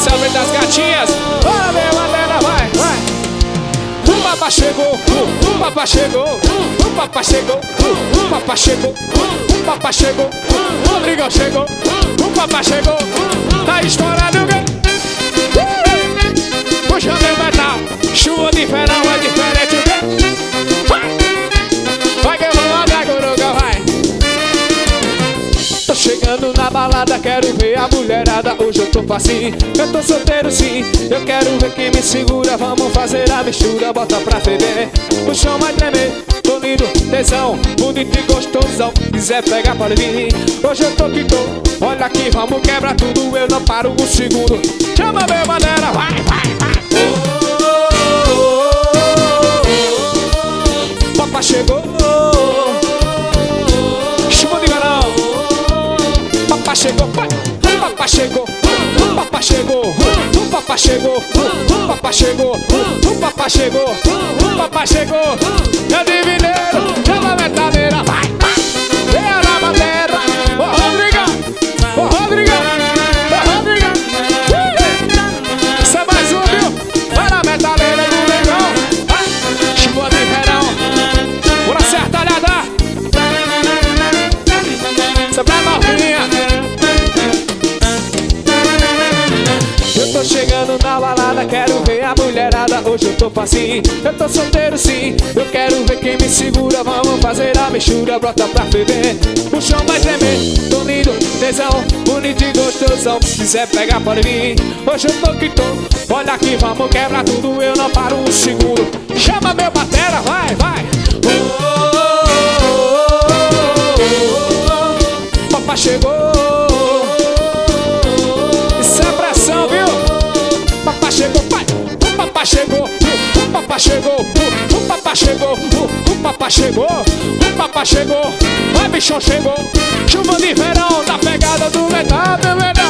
especialmente das gatinhas. Bora ver, madeira, vai, vai. O papá chegou, o papá chegou, o papá chegou, o papá chegou, o papá chegou, o Rodrigão chegou, o papá chegou. Tá estourado o quê? Puxa meu metal, chuva de verão é diferente o quê? Vai que eu vou mandar coruga, vai. Tô chegando na balada, quero ver a mulherada. Hoje eu tô facinho, eu tô solteiro sim. Eu quero ver quem me segura, vamos fazer a mistura. Bota pra ferver, o chão vai tremer. Tô lindo, tesão, bonito e gostosão. Quiser pegar, pode vir. Hoje eu tô que tô, olha aqui, vamos quebrar tudo. Eu não paro um segundo. Chama meu maneira, vai, vai, vai. Papá chegou, chuva de verão. Papá chegou, pai. Papá chegou, papá chegou, papá chegou, papá chegou, papá chegou, papá chegou. É de mineiro, chama a metadeira, vai, vai. Vem na madeira, ô Rodrigão, ô Rodrigão, ô Rodrigão. Isso é mais um, viu? Vai na metadeira do legal. Chuva de verão, por acertalhada. Isso é pra novinha. Eu tô chegando na balada, quero ver a mulherada. Hoje eu tô facinho, eu tô solteiro sim. Eu quero ver quem me segura, vamos fazer a mistura. Brota pra ferver, o chão vai tremer. Tô lindo, tesão, bonito e gostosão. Se quiser pegar, pode vir. Hoje eu tô que tô, olha aqui, vamos quebrar tudo. Eu não paro um segundo. Chama meu batera, vai, vai. Papá chegou. Isso é pressão, viu? Papá chegou, pai. O papá chegou, o papá chegou, o papá chegou, o papá chegou, o papá chegou. Vai, bichão chegou. Chuva de verão, da pegada do metal, do metal.